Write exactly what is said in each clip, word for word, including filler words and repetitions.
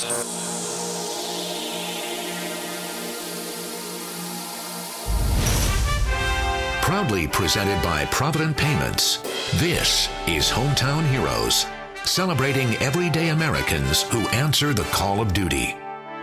Proudly presented by Provident Payments, this is Hometown Heroes, celebrating everyday Americans who answer the call of duty.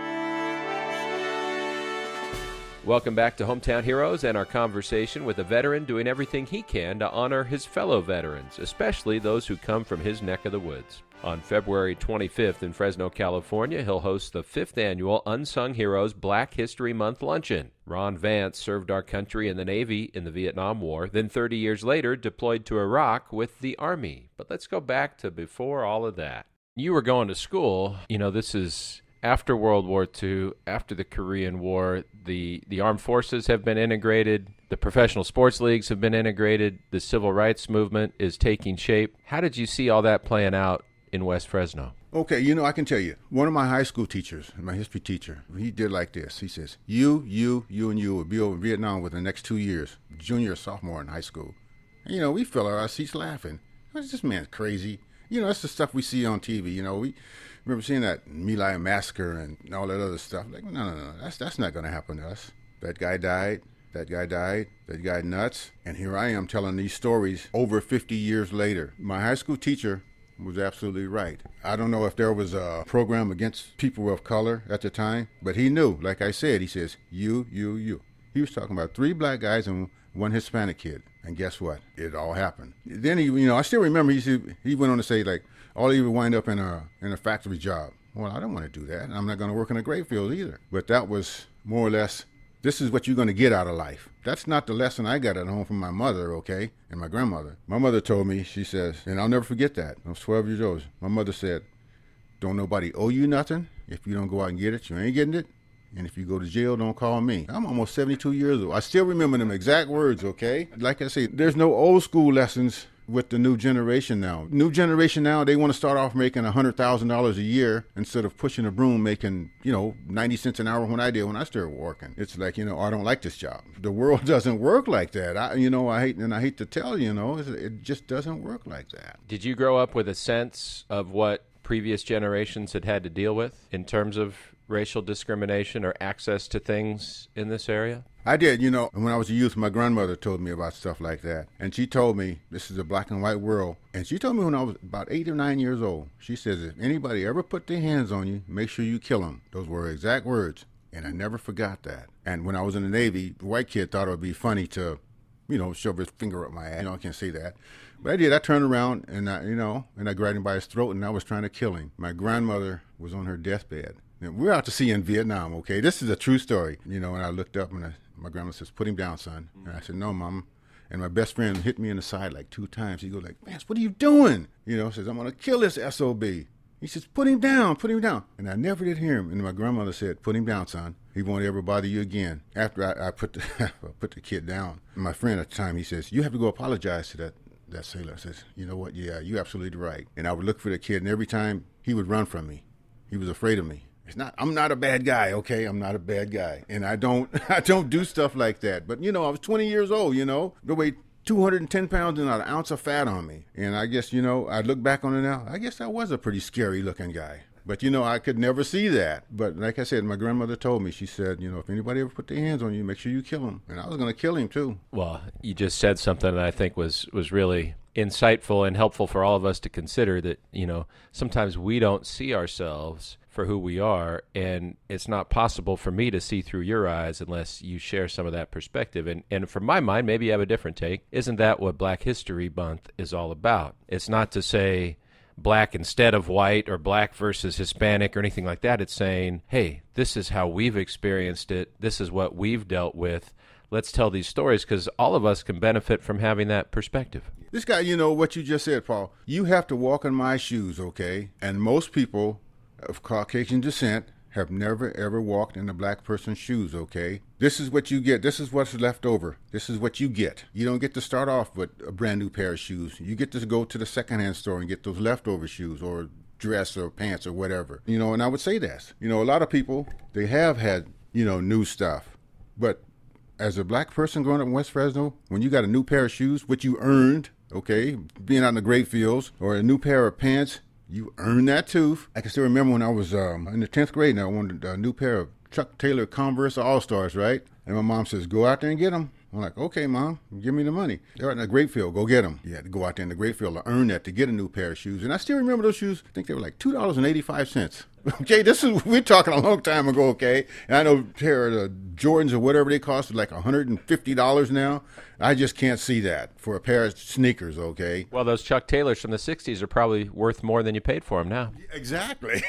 Welcome back to Hometown Heroes and our conversation with a veteran doing everything he can to honor his fellow veterans, especially those who come from his neck of the woods. On February twenty-fifth in Fresno, California, he'll host the fifth annual Unsung Heroes Black History Month Luncheon. Ron Vance served our country in the Navy in the Vietnam War, then thirty years later deployed to Iraq with the Army. But let's go back to before all of that. You were going to school. You know, this is after World War Two, after the Korean War. The, the armed forces have been integrated. The professional sports leagues have been integrated. The civil rights movement is taking shape. How did you see all that playing out in West Fresno? Okay, you know, I can tell you, one of my high school teachers, my history teacher, he did like this. He says, you, you, you, and you will be over in Vietnam within the next two years, junior or sophomore in high school. And, you know, we fell out of our seats laughing. This man's crazy. You know, that's the stuff we see on T V. You know, we remember seeing that My Lai massacre and all that other stuff. Like, no, no, no, that's, that's not going to happen to us. That guy died. That guy died. That guy nuts. And here I am telling these stories over fifty years later. My high school teacher was absolutely right. I don't know if there was a program against people of color at the time, but he knew, like I said, he says, you, you, you. He was talking about three black guys and one Hispanic kid. And guess what? It all happened. Then he, you know, I still remember he said, he went on to say, like, all he would wind up in a in a factory job. Well, I don't want to do that. I'm not going to work in a grape field either. But that was more or less, this is what you're going to get out of life. That's not the lesson I got at home from my mother, okay, and my grandmother. My mother told me, she says, and I'll never forget that. I was twelve years old. My mother said, don't nobody owe you nothing. If you don't go out and get it, you ain't getting it. And if you go to jail, don't call me. I'm almost seventy-two years old. I still remember them exact words, okay? Like I say, there's no old school lessons with the new generation now. New generation now, they want to start off making one hundred thousand dollars a year instead of pushing a broom making, you know, ninety cents an hour when I did when I started working. It's like, you know, I don't like this job. The world doesn't work like that. I, you know, I hate, and I hate to tell you, you know, it just doesn't work like that. Did you grow up with a sense of what previous generations had had to deal with in terms of racial discrimination or access to things in this area? I did. You know, when I was a youth, my grandmother told me about stuff like that. And she told me, this is a black and white world. And she told me when I was about eight or nine years old, she says, if anybody ever put their hands on you, make sure you kill them. Those were her exact words. And I never forgot that. And when I was in the Navy, the white kid thought it would be funny to, you know, shove his finger up my ass. You know, I can't say that. But I did. I turned around and I, you know, and I grabbed him by his throat and I was trying to kill him. My grandmother was on her deathbed. We're out to sea in Vietnam, okay? This is a true story. You know, and I looked up and I, my grandma says, put him down, son. And I said, no, Mom. And my best friend hit me in the side like two times. He goes like, Vance, what are you doing? You know, says, I'm going to kill this S O B. He says, put him down, put him down. And I never did hear him. And my grandmother said, put him down, son. He won't ever bother you again. After I, I put the put the kid down, my friend at the time, he says, you have to go apologize to that, that sailor. I says, you know what? Yeah, you're absolutely right. And I would look for the kid, and every time he would run from me. He was afraid of me. It's not, I'm not a bad guy, okay? I'm not a bad guy. And I don't I don't do stuff like that. But, you know, I was twenty years old, you know. I weighed two hundred ten pounds and not an ounce of fat on me. And I guess, you know, I look back on it now, I guess I was a pretty scary-looking guy. But, you know, I could never see that. But like I said, my grandmother told me, she said, you know, if anybody ever put their hands on you, make sure you kill him. And I was going to kill him, too. Well, you just said something that I think was, was really insightful and helpful for all of us to consider, that, you know, sometimes we don't see ourselves for who we are, and it's not possible for me to see through your eyes unless you share some of that perspective. And and from my mind, maybe you have a different take. Isn't that what Black History Month is all about? It's not to say black instead of white or black versus Hispanic or anything like that. It's saying, hey, this is how we've experienced it. This is what we've dealt with. Let's tell these stories, because all of us can benefit from having that perspective. This guy, you know, what you just said, Paul, you have to walk in my shoes, okay? And most people of Caucasian descent have never, ever walked in a black person's shoes, okay? This is what you get. This is what's left over. This is what you get. You don't get to start off with a brand new pair of shoes. You get to go to the secondhand store and get those leftover shoes or dress or pants or whatever. You know, and I would say this. You know, a lot of people, they have had, you know, new stuff. But as a black person growing up in West Fresno, when you got a new pair of shoes, which you earned, okay, being out in the grape fields, or a new pair of pants, You earn that tooth. I can still remember when I was um, in the tenth grade and I wanted a new pair of Chuck Taylor Converse All-Stars, right? And my mom says, go out there and get them. I'm like, okay, Mom, give me the money. They're in the great field. Go get them. You had to go out there in the great field to earn that to get a new pair of shoes. And I still remember those shoes. I think they were like two dollars and eighty-five cents. Okay, this is, we're talking a long time ago, okay? And I know a pair of the Jordans or whatever they cost are like one hundred fifty dollars now. I just can't see that for a pair of sneakers, okay? Well, those Chuck Taylors from the sixties are probably worth more than you paid for them now. Exactly.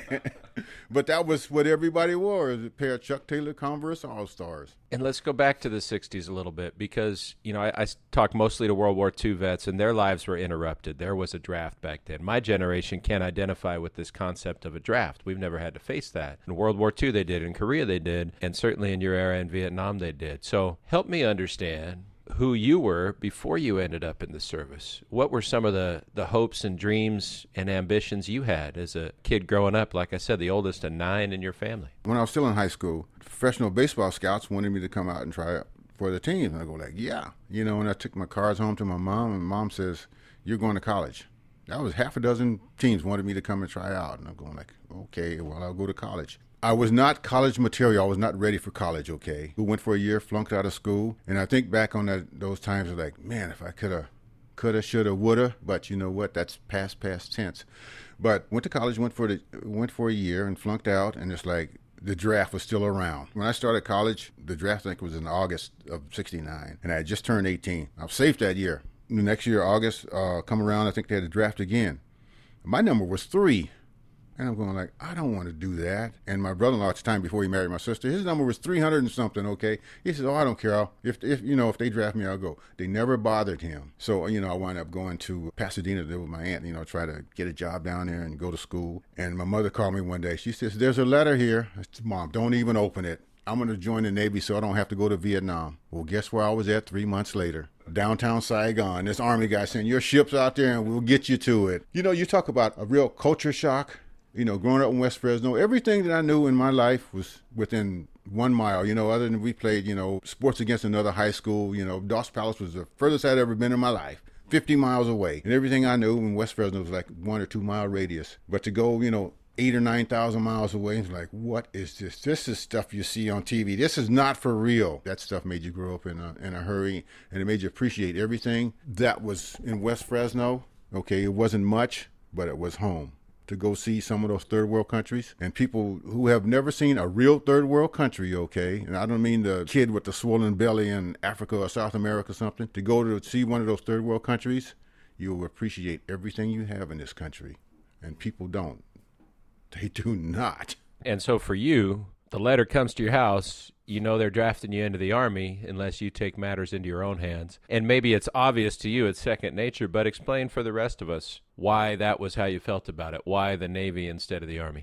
But that was what everybody wore, a pair of Chuck Taylor Converse All-Stars. And let's go back to the sixties a little bit because, you know, I, I talk mostly to World War Two vets, and their lives were interrupted. There was a draft back then. My generation can't identify with this concept of a draft. We've never had to face that. In World War Two they did, in Korea they did, and certainly in your era in Vietnam they did. So help me understand who you were before you ended up in the service. What were some of the, the hopes and dreams and ambitions you had as a kid growing up? Like I said, the oldest of nine in your family. When I was still in high school, professional baseball scouts wanted me to come out and try out for the team. And I go like, yeah. You know, and I took my cards home to my mom, and Mom says, you're going to college. That was half a dozen teams wanted me to come and try out. And I'm going like, okay, well, I'll go to college. I was not college material. I was not ready for college, okay? We went for a year, flunked out of school. And I think back on that those times, like, man, if I could have, coulda, shoulda, woulda. But you know what? That's past, past tense. But went to college, went for the went for a year and flunked out. And it's like the draft was still around. When I started college, the draft, I think, was in August of sixty-nine. And I had just turned eighteen. I was safe that year. The next year, August, uh, come around, I think they had a draft again. My number was three. And I'm going like, I don't want to do that. And my brother-in-law at the time, before he married my sister, his number was three hundred and something, okay? He said, oh, I don't care. I'll, if, if you know, if they draft me, I'll go. They never bothered him. So, you know, I wound up going to Pasadena to live with my aunt, you know, try to get a job down there and go to school. And my mother called me one day. She says, there's a letter here. I said, Mom, don't even open it. I'm going to join the Navy so I don't have to go to Vietnam. Well, guess where I was at three months later? Downtown Saigon. This Army guy saying, your ship's out there and we'll get you to it. You know, you talk about a real culture shock. You know, growing up in West Fresno, everything that I knew in my life was within one mile, you know, other than we played, you know, sports against another high school. You know, Doss Palace was the furthest I'd ever been in my life, fifty miles away. And everything I knew in West Fresno was like one or two mile radius. But to go, you know, eight or nine thousand miles away, it's like, what is this? This is stuff you see on T V. This is not for real. That stuff made you grow up in a, in a hurry, and it made you appreciate everything that was in West Fresno. Okay, it wasn't much, but it was home. To go see some of those third world countries, and people who have never seen a real third world country, okay, and I don't mean the kid with the swollen belly in Africa or South America or something, to go to see one of those third world countries, you'll appreciate everything you have in this country. And people don't. They do not. And so for you, the letter comes to your house, you know they're drafting you into the Army unless you take matters into your own hands. And maybe it's obvious to you, it's second nature, but explain for the rest of us why that was how you felt about it. Why the Navy instead of the Army?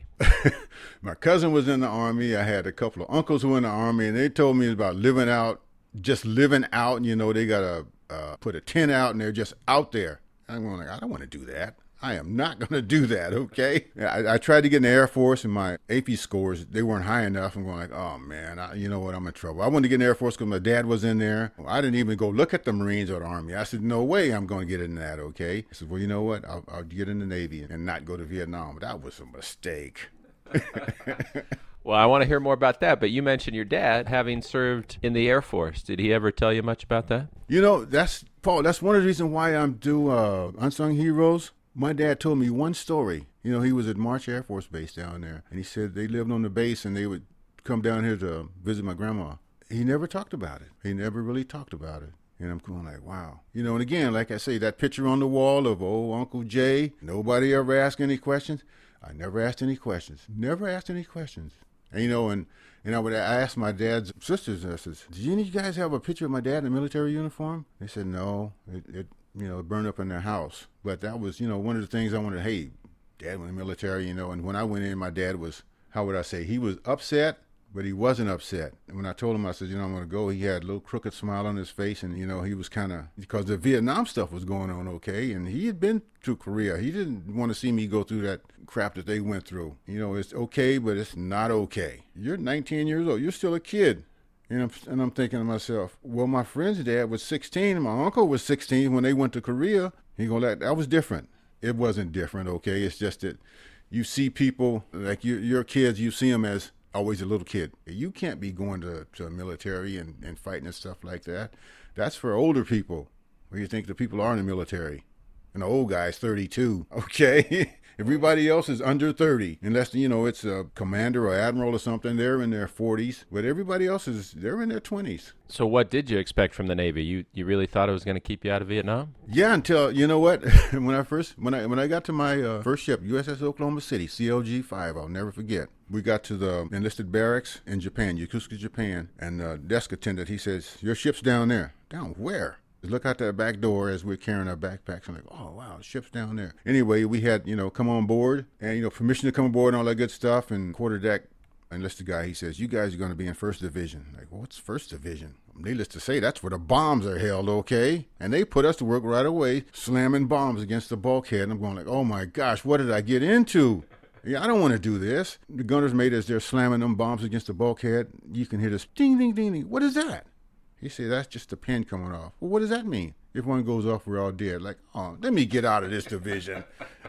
My cousin was in the Army. I had a couple of uncles who were in the Army, and they told me about living out, just living out. And, you know, they got to uh, put a tent out, and they're just out there. I'm going like, I don't want to do that. I am not going to do that, okay? I, I tried to get in the Air Force, and my A P scores, they weren't high enough. I'm going like, oh, man, I, you know what? I'm in trouble. I wanted to get in the Air Force because my dad was in there. I didn't even go look at the Marines or the Army. I said, no way I'm going to get in that, okay? I said, well, you know what? I'll, I'll get in the Navy and not go to Vietnam. But that was a mistake. Well, I want to hear more about that, but you mentioned your dad having served in the Air Force. Did he ever tell you much about that? You know, that's, Paul, that's one of the reasons why I'm do uh, Unsung Heroes. My dad told me one story. You know, he was at March Air Force Base down there, and he said they lived on the base and they would come down here to visit my grandma. He never talked about it. He never really talked about it. And I'm going like, wow. You know, and again, like I say, that picture on the wall of old Uncle Jay, nobody ever asked any questions. I never asked any questions. Never asked any questions. And, you know, and, and I would ask my dad's sisters, I says, did you guys have a picture of my dad in a military uniform? They said, no, it, it you know, burned up in their house. But that was, you know, one of the things I wanted, hey, Dad went in the military, you know, and when I went in, my dad was, how would I say, he was upset, but he wasn't upset. And when I told him, I said, you know, I'm going to go, he had a little crooked smile on his face, and, you know, he was kind of, because the Vietnam stuff was going on okay, and he had been through Korea. He didn't want to see me go through that crap that they went through. You know, it's okay, but it's not okay. You're nineteen years old. You're still a kid. And I'm, and I'm thinking to myself, well, my friend's dad was sixteen, and my uncle was sixteen when they went to Korea. He go, that, that was different. it wasn't different, okay? It's just that you see people, like your, your kids, you see them as always a little kid. You can't be going to, to a military and, and fighting and stuff like that. That's for older people. What do you think the people are in the military? And the old guy's thirty-two, okay? Everybody else is under thirty, unless, you know, it's a commander or admiral or something. They're in their forties, but everybody else is, they're in their twenties. So what did you expect from the Navy? You you really thought it was going to keep you out of Vietnam? Yeah, until, you know what, when I first, when I when I got to my uh, first ship, U S S Oklahoma City, C L G five, I'll never forget. We got to the enlisted barracks in Japan, Yokosuka, Japan, and the desk attendant, he says, your ship's down there. Down where? Look out that back door as we're carrying our backpacks. I'm like, oh, wow, the ship's down there. Anyway, we had, you know, come on board and, you know, permission to come aboard and all that good stuff. And quarterdeck enlisted guy, he says, you guys are going to be in first division. I'm like, well, what's first division? Needless to say, that's where the bombs are held, okay? And they put us to work right away, slamming bombs against the bulkhead. And I'm going like, oh, my gosh, what did I get into? Yeah, I don't want to do this. The gunners made as they're slamming them bombs against the bulkhead, you can hear this ding, ding, ding, ding. What is that? He said, that's just the pin coming off. Well, what does that mean? If one goes off, we're all dead. Like, oh, let me get out of this division.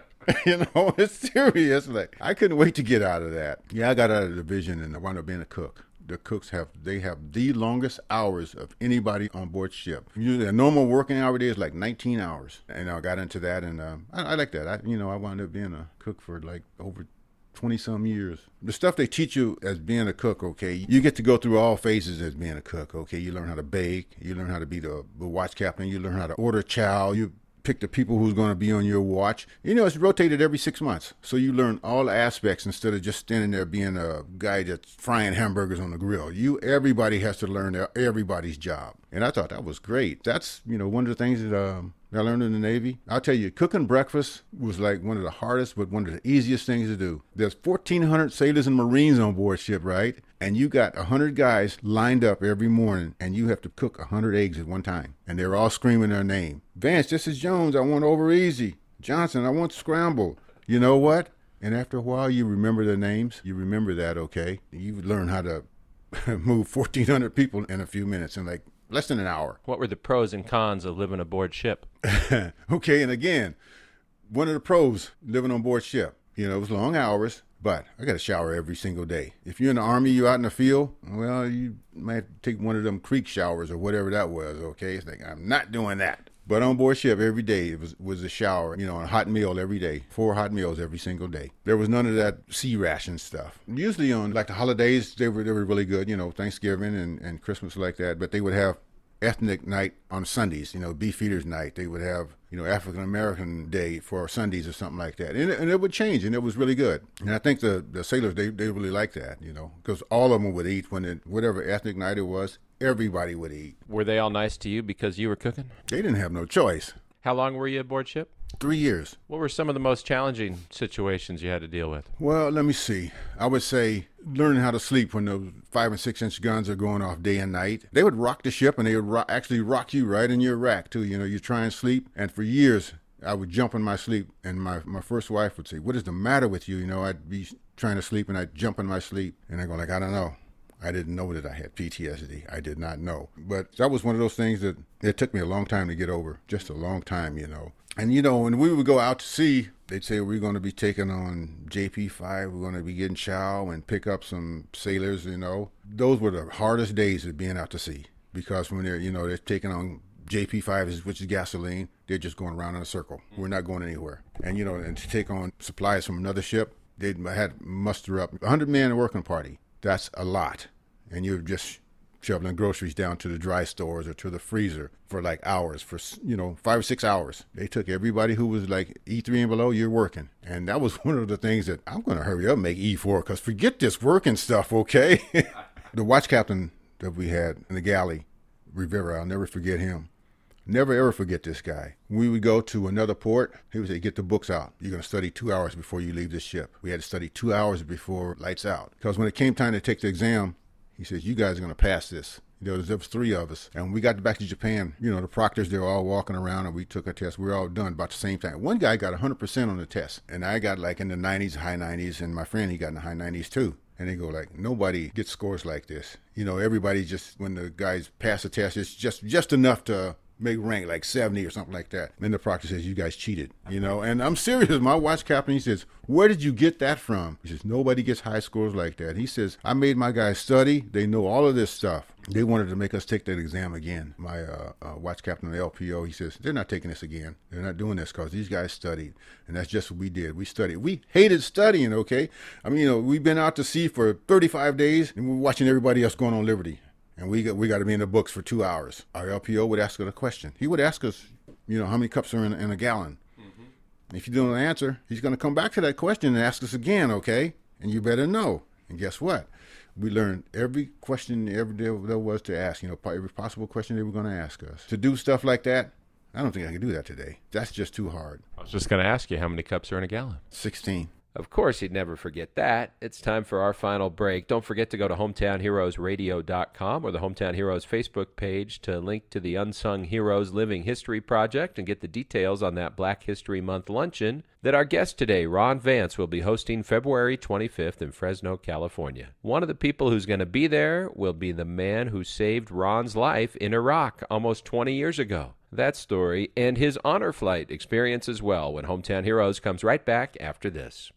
You know, it's serious. Like, I couldn't wait to get out of that. Yeah, I got out of the division and I wound up being a cook. The cooks have, they have the longest hours of anybody on board ship. Usually a normal working hour day is like nineteen hours. And I got into that and uh, I, I like that. I, you know, I wound up being a cook for like over twenty-some years. The stuff they teach you as being a cook, okay, you get to go through all phases as being a cook, okay? You learn how to bake, you learn how to be the, the watch captain, you learn how to order chow, you pick the people who's going to be on your watch. You know, it's rotated every six months. So you learn all aspects instead of just standing there being a guy that's frying hamburgers on the grill. You, everybody has to learn everybody's job. And I thought that was great. That's, you know, one of the things that um, I learned in the Navy. I'll tell you, cooking breakfast was like one of the hardest, but one of the easiest things to do. There's fourteen hundred sailors and Marines on board ship, right? And you got one hundred guys lined up every morning, and you have to cook one hundred eggs at one time. And they're all screaming their name. Vance, this is Jones. I want over easy. Johnson, I want scrambled. You know what? And after a while, you remember their names. You remember that, okay? You learn how to move fourteen hundred people in a few minutes in like less than an hour. What were the pros and cons of living aboard ship? Okay, and again, one of the pros living on board ship, you know, it was long hours, but I got to shower every single day. If you're in the Army, you're out in the field, well, you might take one of them creek showers or whatever that was, okay? It's like, I'm not doing that. But on board ship, every day it was, was a shower, you know, a hot meal every day, four hot meals every single day. There was none of that sea ration stuff. Usually on like the holidays, they were they were really good, you know, Thanksgiving and, and Christmas like that. But they would have ethnic night on Sundays, you know, Beefeaters night. They would have, you know, African American day for Sundays or something like that. And it, and it would change, and it was really good. And I think the, the sailors, they, they really liked that, you know, because all of them would eat when it, whatever ethnic night it was. Everybody would eat. Were they all nice to you because you were cooking? They didn't have no choice. How long were you aboard ship? Three years. What were some of the most challenging situations you had to deal with? Well, let me see. I would say learning how to sleep when those five and six inch guns are going off day and night. They would rock the ship, and they would ro- actually rock you right in your rack, too. You know, you try and sleep. And for years, I would jump in my sleep, and my, my first wife would say, what is the matter with you? You know, I'd be trying to sleep, and I'd jump in my sleep. And I'd go like, I don't know. I didn't know that I had P T S D. I did not know. But that was one of those things that it took me a long time to get over. Just a long time, you know. And, you know, when we would go out to sea, they'd say we're going to be taking on J P five. We're going to be getting chow and pick up some sailors, you know. Those were the hardest days of being out to sea. Because when they're, you know, they're taking on J P five, which is gasoline, they're just going around in a circle. We're not going anywhere. And, you know, and to take on supplies from another ship, they had muster up one hundred men working party. That's a lot. And you're just shoveling groceries down to the dry stores or to the freezer for like hours, for, you know, five or six hours. They took everybody who was like E three and below, you're working. And that was one of the things that I'm going to hurry up and make E four, because forget this working stuff, okay? The watch captain that we had in the galley, Rivera, I'll never forget him. Never, ever forget this guy. We would go to another port. He would say, get the books out. You're going to study two hours before you leave this ship. We had to study two hours before lights out. Because when it came time to take the exam, he says, you guys are going to pass this. You know, there was three of us. And when we got back to Japan, you know, the proctors, they were all walking around, and we took a test. We were all done about the same time. One guy got one hundred percent on the test. And I got like in the nineties, high nineties. And my friend, he got in the high nineties too. And they go like, nobody gets scores like this. You know, everybody just, when the guys pass the test, it's just, just enough to make rank like seventy or something like that. And the proctor says, you guys cheated, you know. And I'm serious. My watch captain, he says, where did you get that from? He says, nobody gets high scores like that. He says, I made my guys study. They know all of this stuff. They wanted to make us take that exam again. My uh, uh, watch captain of the L P O, he says, they're not taking this again. They're not doing this because these guys studied. And that's just what we did. We studied. We hated studying, okay? I mean, you know, we've been out to sea for thirty-five days, and we're watching everybody else going on Liberty. And we got, we got to be in the books for two hours. Our L P O would ask us a question. He would ask us, you know, how many cups are in, in a gallon? Mm-hmm. If you don't answer, he's going to come back to that question and ask us again, okay? And you better know. And guess what? We learned every question every day there was to ask, you know, every possible question they were going to ask us. To do stuff like that, I don't think I can do that today. That's just too hard. I was just going to ask you, how many cups are in a gallon? sixteen. Of course, you'd never forget that. It's time for our final break. Don't forget to go to hometown heroes radio dot com or the Hometown Heroes Facebook page to link to the Unsung Heroes Living History Project and get the details on that Black History Month luncheon that our guest today, Ron Vance, will be hosting February twenty-fifth in Fresno, California. One of the people who's going to be there will be the man who saved Ron's life in Iraq almost twenty years ago. That story and his honor flight experience as well when Hometown Heroes comes right back after this.